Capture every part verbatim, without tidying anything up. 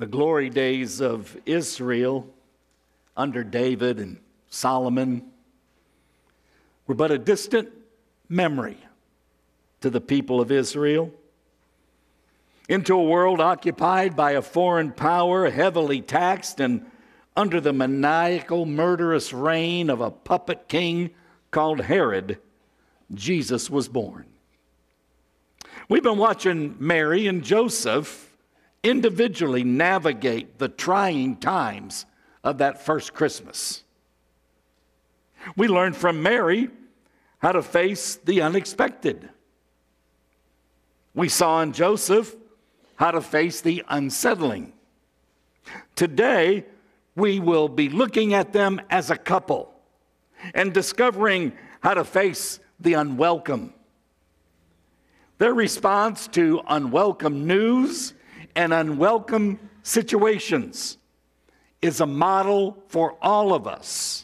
The glory days of Israel under David and Solomon were but a distant memory to the people of Israel. Into a world occupied by a foreign power, heavily taxed and under the maniacal, murderous reign of a puppet king called Herod, Jesus was born. We've been watching Mary and Joseph individually navigate the trying times of that first Christmas. We learned from Mary how to face the unexpected. We saw in Joseph how to face the unsettling. Today, we will be looking at them as a couple and discovering how to face the unwelcome. Their response to unwelcome news and unwelcome situations is a model for all of us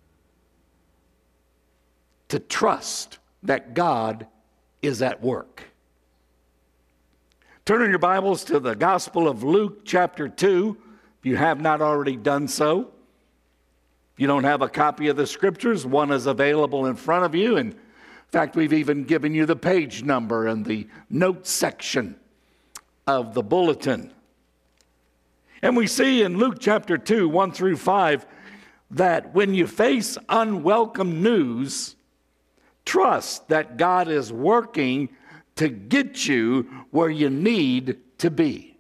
to trust that God is at work. Turn in your Bibles to the Gospel of Luke chapter two, if you have not already done so. If you don't have a copy of the Scriptures, one is available in front of you. And in fact, we've even given you the page number in the notes section of the bulletin. And we see in Luke chapter two, one through five, that when you face unwelcome news, trust that God is working to get you where you need to be.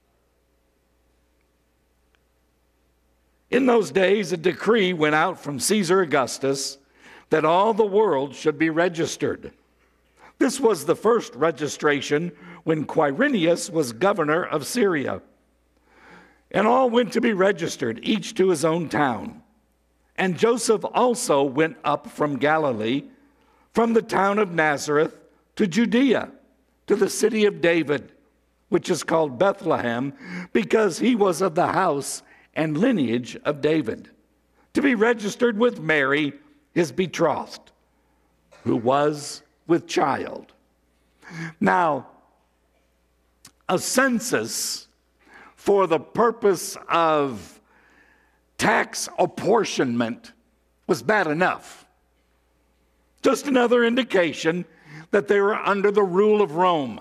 In those days, a decree went out from Caesar Augustus that all the world should be registered. This was the first registration when Quirinius was governor of Syria. And all went to be registered, each to his own town. And Joseph also went up from Galilee, from the town of Nazareth to Judea, to the city of David, which is called Bethlehem, because he was of the house and lineage of David, to be registered with Mary, his betrothed, who was with child. Now, a census for the purpose of tax apportionment was bad enough. Just another indication that they were under the rule of Rome.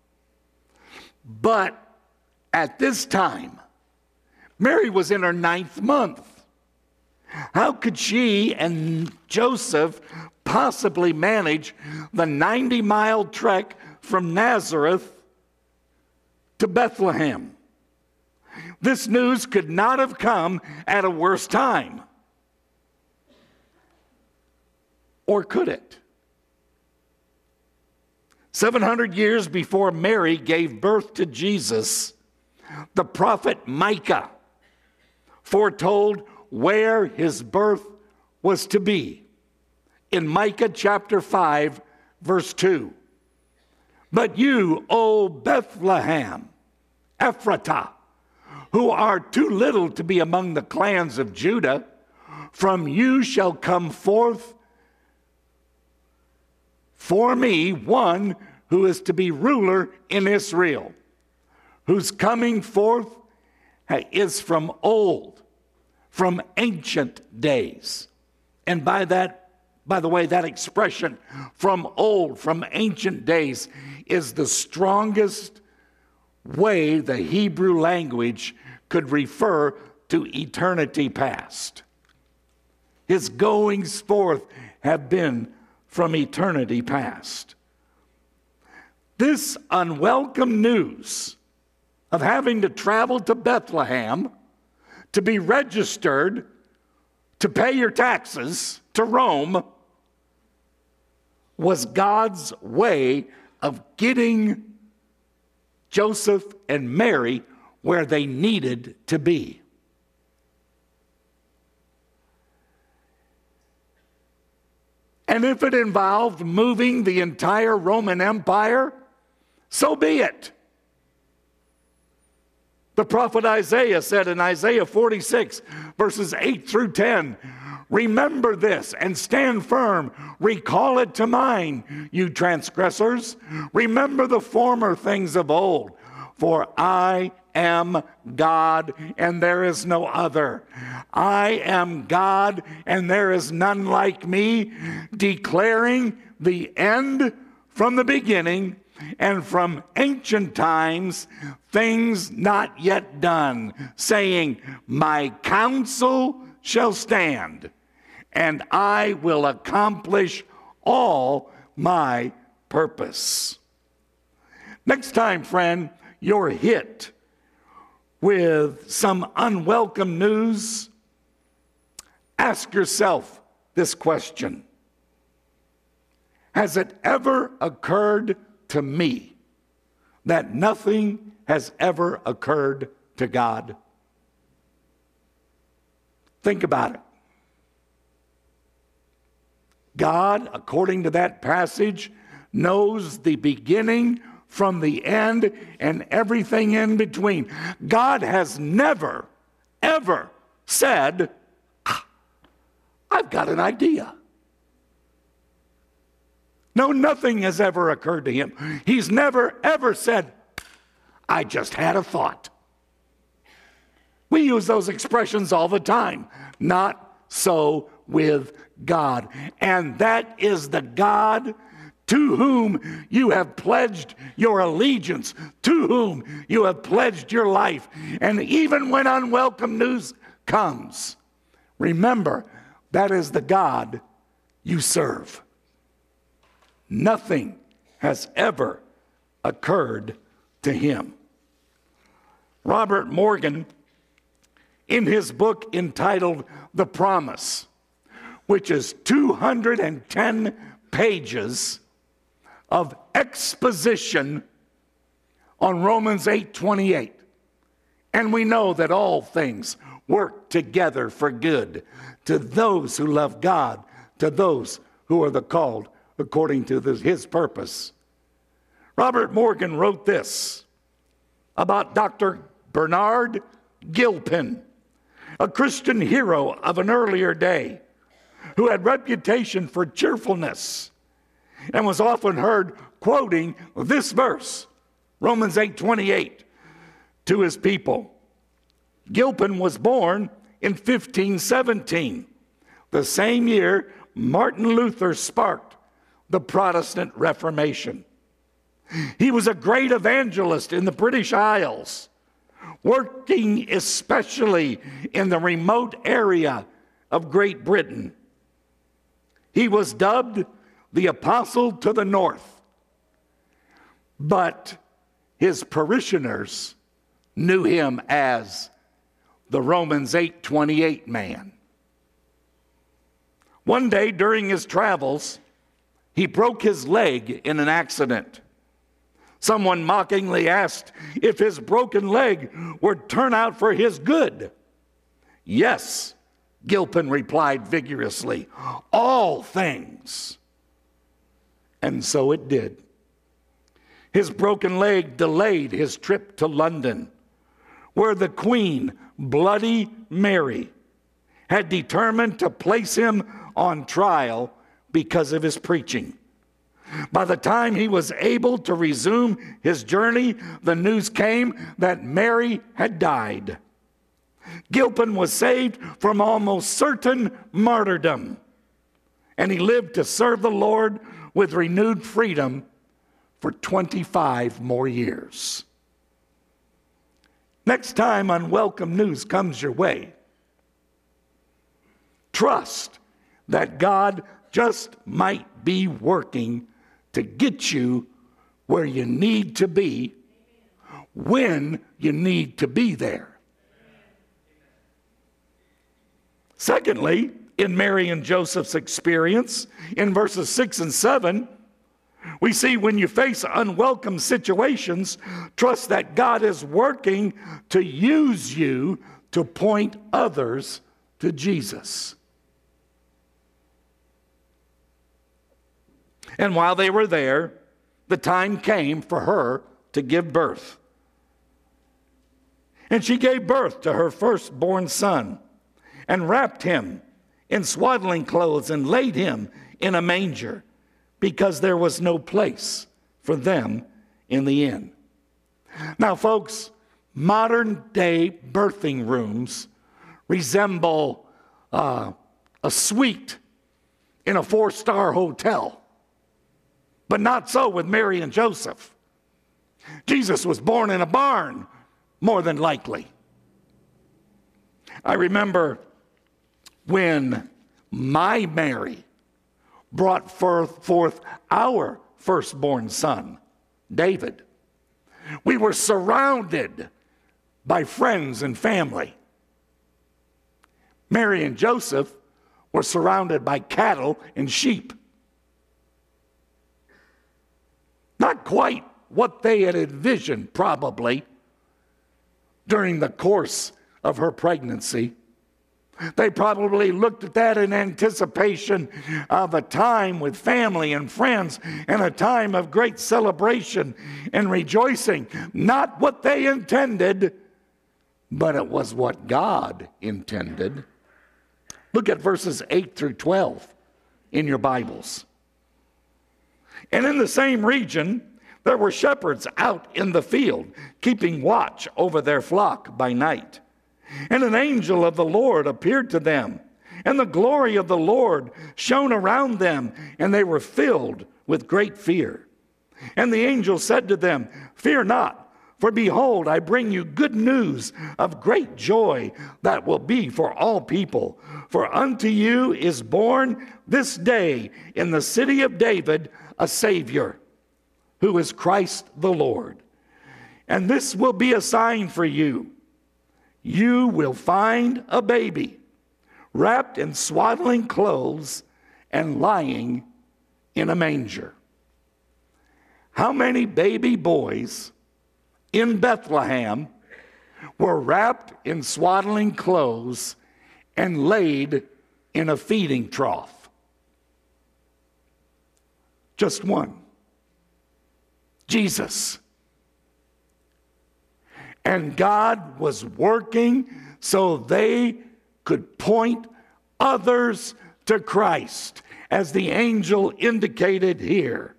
But at this time, Mary was in her ninth month. How could she and Joseph possibly manage the ninety-mile trek from Nazareth to Bethlehem? This news could not have come at a worse time. Or could it? seven hundred years before Mary gave birth to Jesus, the prophet Micah foretold where his birth was to be. In Micah chapter five, verse two. But you, O Bethlehem, Ephratah, who are too little to be among the clans of Judah, from you shall come forth for me one who is to be ruler in Israel, whose coming forth is from old, from ancient days. And by that, by the way, that expression, from old, from ancient days, is the strongest way the Hebrew language could refer to eternity past. His goings forth have been from eternity past. This unwelcome news of having to travel to Bethlehem to be registered, to pay your taxes to Rome, was God's way of getting Joseph and Mary where they needed to be. And if it involved moving the entire Roman Empire, so be it. The prophet Isaiah said in Isaiah forty-six, verses eight through ten, remember this and stand firm. Recall it to mind, you transgressors. Remember the former things of old. For I am God, and there is no other. I am God, and there is none like me, declaring the end from the beginning, and from ancient times, things not yet done, saying, my counsel shall stand, and I will accomplish all my purpose. Next time, friend, you're hit with some unwelcome news, ask yourself this question. Has it ever occurred to me that nothing has ever occurred to God? Think about it. God, according to that passage, knows the beginning from the end and everything in between. God has never, ever said, ah, I've got an idea. No, nothing has ever occurred to him. He's never, ever said, I just had a thought. We use those expressions all the time. Not so with God. And that is the God to whom you have pledged your allegiance, to whom you have pledged your life. And even when unwelcome news comes, remember, that is the God you serve. Nothing has ever occurred to him. Robert Morgan, in his book entitled The Promise, which is two hundred ten pages of exposition on Romans eight twenty-eight. And we know that all things work together for good to those who love God, to those who are the called according to the, his purpose. Robert Morgan wrote this about Doctor Bernard Gilpin, a Christian hero of an earlier day who had reputation for cheerfulness and was often heard quoting this verse, Romans eight twenty-eight, to his people. Gilpin was born in fifteen seventeen, the same year Martin Luther sparked the Protestant Reformation. He was a great evangelist in the British Isles, working especially in the remote area of Great Britain. He was dubbed the Apostle to the North, but his parishioners knew him as the Romans eight twenty-eight man. One day during his travels, he broke his leg in an accident. Someone mockingly asked if his broken leg would turn out for his good. Yes, Gilpin replied vigorously, all things. And so it did. His broken leg delayed his trip to London, where the Queen, Bloody Mary, had determined to place him on trial because of his preaching. By the time he was able to resume his journey, the news came that Mary had died. Gilpin was saved from almost certain martyrdom, and he lived to serve the Lord with renewed freedom for twenty-five more years. Next time unwelcome news comes your way, trust that God just might be working to get you where you need to be when you need to be there. Secondly, in Mary and Joseph's experience, in verses six and seven, we see when you face unwelcome situations, trust that God is working to use you to point others to Jesus. And while they were there, the time came for her to give birth. And she gave birth to her firstborn son and wrapped him in swaddling clothes and laid him in a manger because there was no place for them in the inn. Now, folks, modern day birthing rooms resemble uh, a suite in a four-star hotel. But not so with Mary and Joseph. Jesus was born in a barn, more than likely. I remember when my Mary brought forth our firstborn son, David. We were surrounded by friends and family. Mary and Joseph were surrounded by cattle and sheep. Not quite what they had envisioned, probably, during the course of her pregnancy. They probably looked at that in anticipation of a time with family and friends and a time of great celebration and rejoicing. Not what they intended, but it was what God intended. Look at verses eight through twelve in your Bibles. And in the same region, there were shepherds out in the field, keeping watch over their flock by night. And an angel of the Lord appeared to them, and the glory of the Lord shone around them, and they were filled with great fear. And the angel said to them, "Fear not, for behold, I bring you good news of great joy that will be for all people. For unto you is born this day in the city of David a Savior, who is Christ the Lord. And this will be a sign for you. You will find a baby wrapped in swaddling clothes and lying in a manger." How many baby boys in Bethlehem were wrapped in swaddling clothes and laid in a feeding trough? Just one. Jesus. And God was working so they could point others to Christ, as the angel indicated here.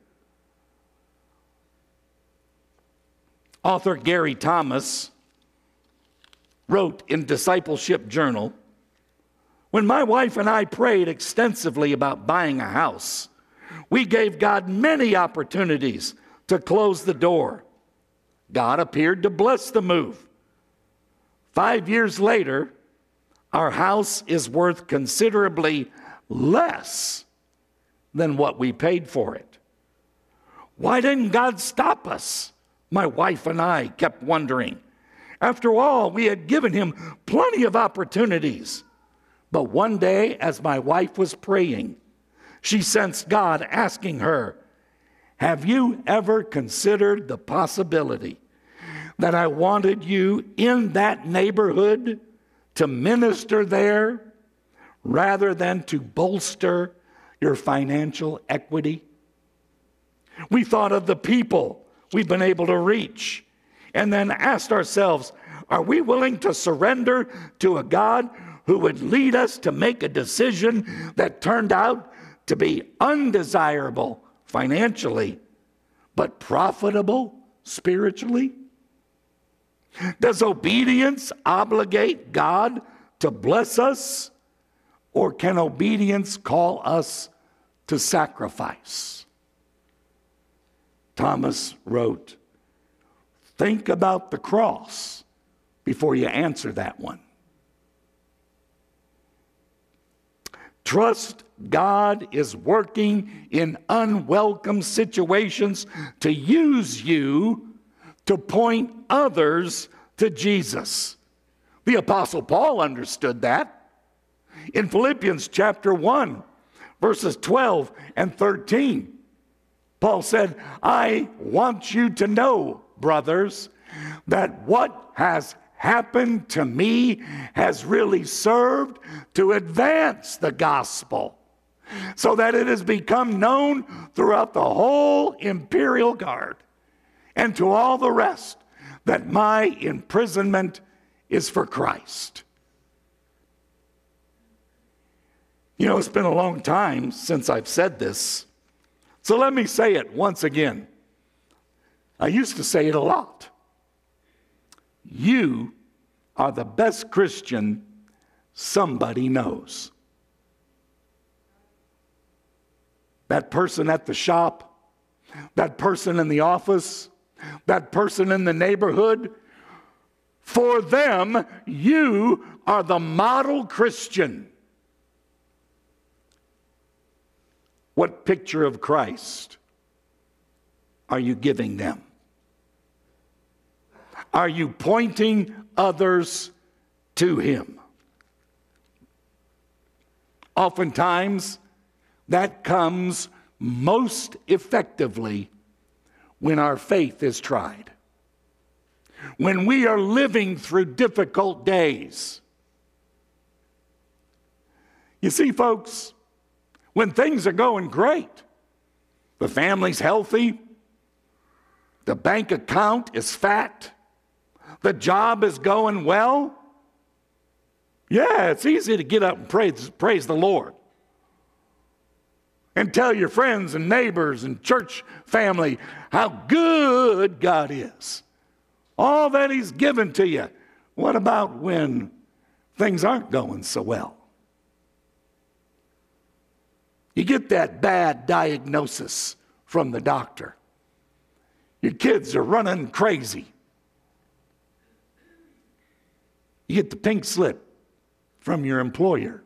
Author Gary Thomas wrote in Discipleship Journal, "When my wife and I prayed extensively about buying a house, we gave God many opportunities to close the door. God appeared to bless the move. Five years later, our house is worth considerably less than what we paid for it. Why didn't God stop us?" My wife and I kept wondering. After all, we had given him plenty of opportunities. But one day, as my wife was praying, she sensed God asking her, "Have you ever considered the possibility that I wanted you in that neighborhood to minister there rather than to bolster your financial equity?" We thought of the people we've been able to reach, and then asked ourselves, are we willing to surrender to a God who would lead us to make a decision that turned out to be undesirable financially, but profitable spiritually? Does obedience obligate God to bless us, or can obedience call us to sacrifice? Thomas wrote, think about the cross before you answer that one. Trust God is working in unwelcome situations to use you to point others to Jesus. The Apostle Paul understood that. In Philippians chapter one, verses twelve and thirteen, Paul said, "I want you to know, brothers, that what has happened to me has really served to advance the gospel, so that it has become known throughout the whole imperial guard and to all the rest that my imprisonment is for Christ." You know, it's been a long time since I've said this, so let me say it once again. I used to say it a lot. you are the best Christian somebody knows. That person at the shop, that person in the office, that person in the neighborhood, for them, you are the model Christian. What picture of Christ are you giving them? Are you pointing others to Him? Oftentimes, that comes most effectively when our faith is tried. When we are living through difficult days. You see, folks, when things are going great, the family's healthy, the bank account is fat, the job is going well, yeah, it's easy to get up and praise, praise the Lord. And tell your friends and neighbors and church family how good God is. All that He's given to you. What about when things aren't going so well? You get that bad diagnosis from the doctor. Your kids are running crazy. You get the pink slip from your employer.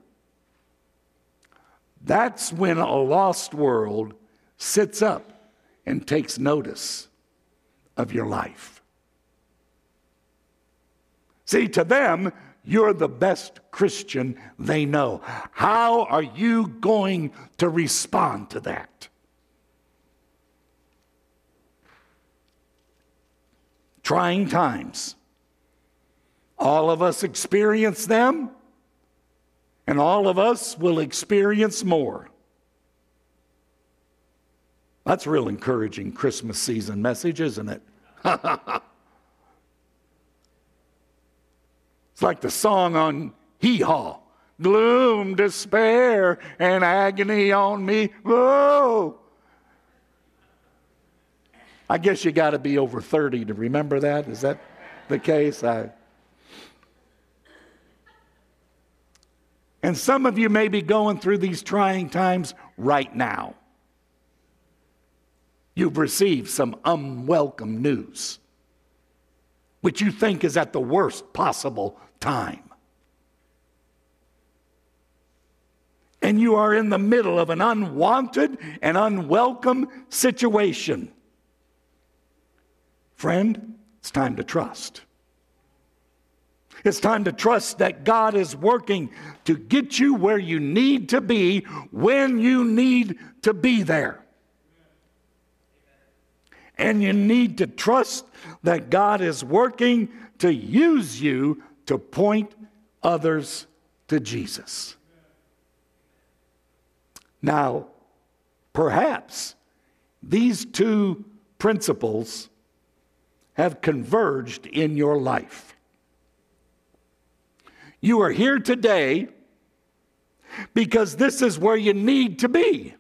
That's when a lost world sits up and takes notice of your life. See, to them, you're the best Christian they know. How are you going to respond to that? Trying times. All of us experience them, and all of us will experience more. That's a real encouraging Christmas season message, isn't it? It's like the song on Hee Haw. Gloom, despair, and agony on me. Whoa! I guess you got to be over thirty to remember that. Is that the case? I... And some of you may be going through these trying times right now. You've received some unwelcome news, which you think is at the worst possible time. And you are in the middle of an unwanted and unwelcome situation. Friend, it's time to trust. It's time to trust that God is working to get you where you need to be when you need to be there. And you need to trust that God is working to use you to point others to Jesus. Now, perhaps these two principles have converged in your life. You are here today because this is where you need to be.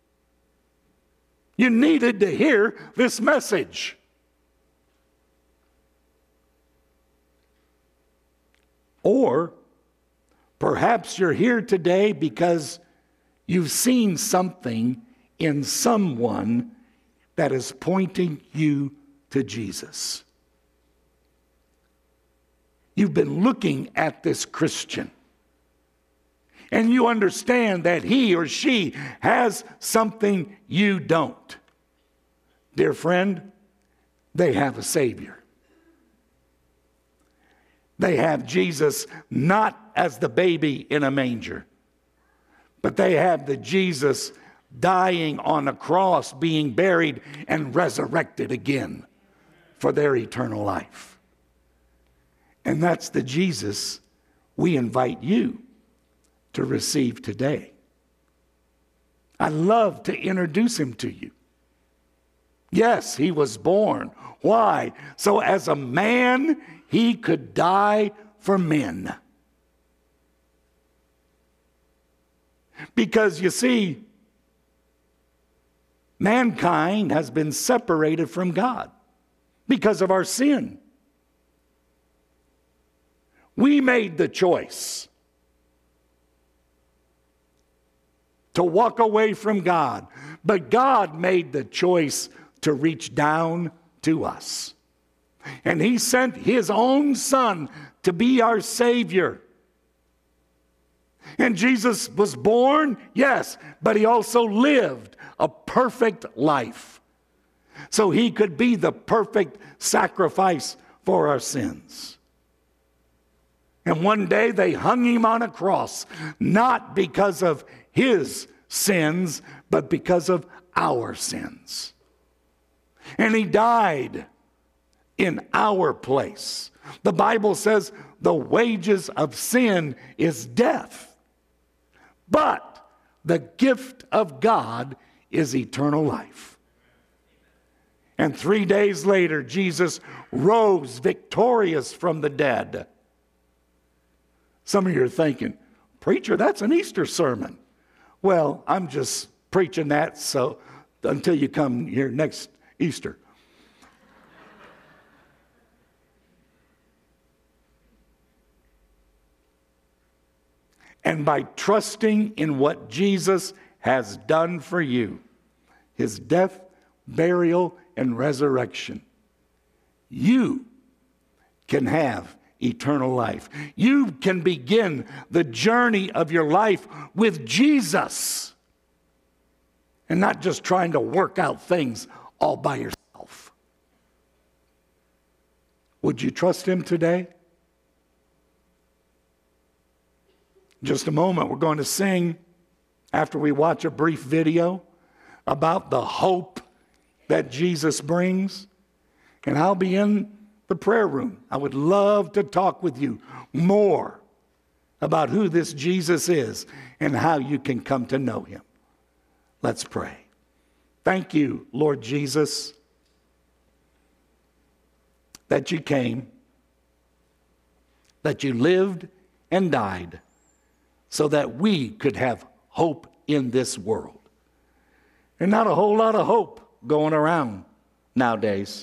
You needed to hear this message. Or perhaps you're here today because you've seen something in someone that is pointing you to Jesus. You've been looking at this Christian, and you understand that he or she has something you don't. Dear friend, they have a Savior. They have Jesus not as the baby in a manger, but they have the Jesus dying on a cross, being buried, and resurrected again for their eternal life. And that's the Jesus we invite you to receive today. I'd love to introduce him to you. Yes, he was born. Why? So as a man, he could die for men. Because you see, mankind has been separated from God because of our sin. We made the choice to walk away from God, but God made the choice to reach down to us. And He sent His own Son to be our Savior. And Jesus was born, yes, but He also lived a perfect life, so He could be the perfect sacrifice for our sins. And one day they hung Him on a cross, not because of His sins, but because of our sins. And He died in our place. The Bible says the wages of sin is death, but the gift of God is eternal life. And three days later, Jesus rose victorious from the dead. Some of you are thinking, preacher, that's an Easter sermon. Well, I'm just preaching that so until you come here next Easter. And by trusting in what Jesus has done for you, His death, burial, and resurrection, you can have eternal life. You can begin the journey of your life with Jesus and not just trying to work out things all by yourself. Would you trust Him today? In just a moment, we're going to sing after we watch a brief video about the hope that Jesus brings. And I'll be in the prayer room. I would love to talk with you more about who this Jesus is and how you can come to know Him. Let's pray. Thank you, Lord Jesus, that you came, that you lived and died so that we could have hope in this world. And not a whole lot of hope going around nowadays.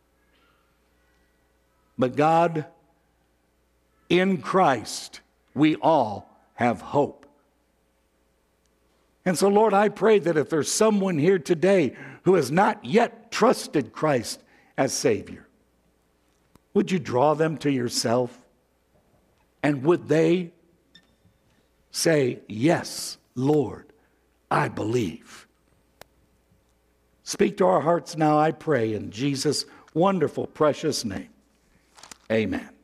But God, in Christ, we all have hope. And so, Lord, I pray that if there's someone here today who has not yet trusted Christ as Savior, would you draw them to yourself? And would they say, yes, Lord, I believe? Speak to our hearts now, I pray, in Jesus' wonderful, precious name. Amen.